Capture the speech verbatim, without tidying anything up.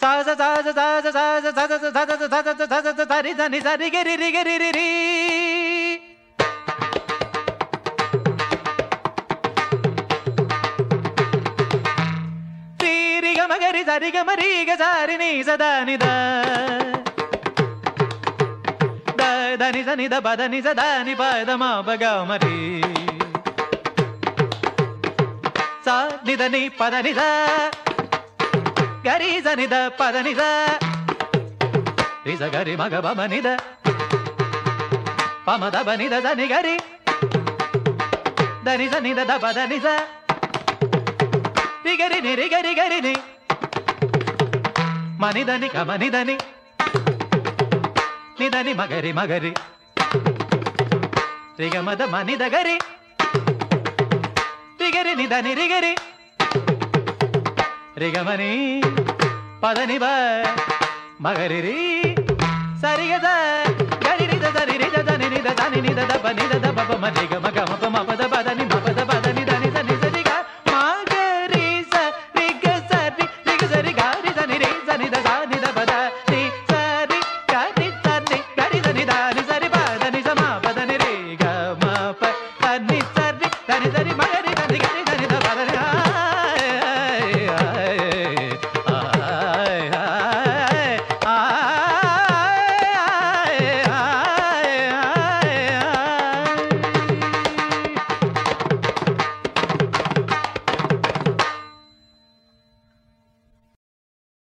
சாச சாச சாச சாச சாச சாச சாச சாச சரி தனி சரி கரி ரி கரி ரி ரி ரி க மகரி சரி க மரி க சாரி நீ சதா நித த தனி சனி த பத நி சதா நி பத மா பக மரி சா நித நி பத நி த gari zanida padanida riza gari maga bamanida pamada banida zani gari dani zanida da padanida rigari ni rigari gari ni manidani kamanidani nidani magari magari rigamada manida gari rigari nidani rigari ரிகமணி பதனிப மகரிரி சரிகத கரிரித சரிரித தனினித தனினித தப நித தப மரிக மக மப மபத பத